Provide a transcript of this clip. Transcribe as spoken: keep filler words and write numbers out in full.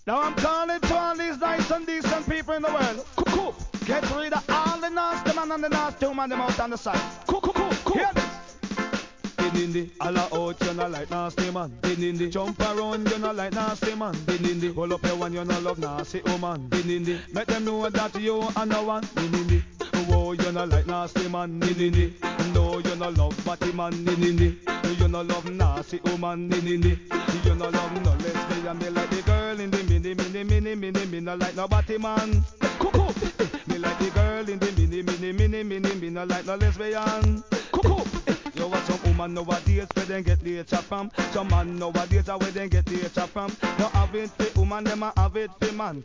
Now I'm calling to all these nice and decent people in the world. Cuckoo. Get rid of all the nasty man and the nasty woman them out on the side. Cuckoo. Cuckoo. Hear this. Dinindi, alla out, you no like nasty man. Dinindi, jump around, you no like nasty man. Dinindi, hold up your one, you no love nasty woman. Dinindi, make them know that you are no one. Dinindi, oh you no like nasty man. Dinindi, no you no love batty man. Dinindi, you no love nasty woman. Dinindi, you no love no lesbian. Me like the girl in the mini mini mini mini me no like no batty man. Cuckoo, me like the girl in the mini mini mini mini me no like no lesbian. Cuckoo. You watch some woman nowadays where they get the chop from. Some man nowadays are where they get the chop from. You have it for woman, them a have it for man.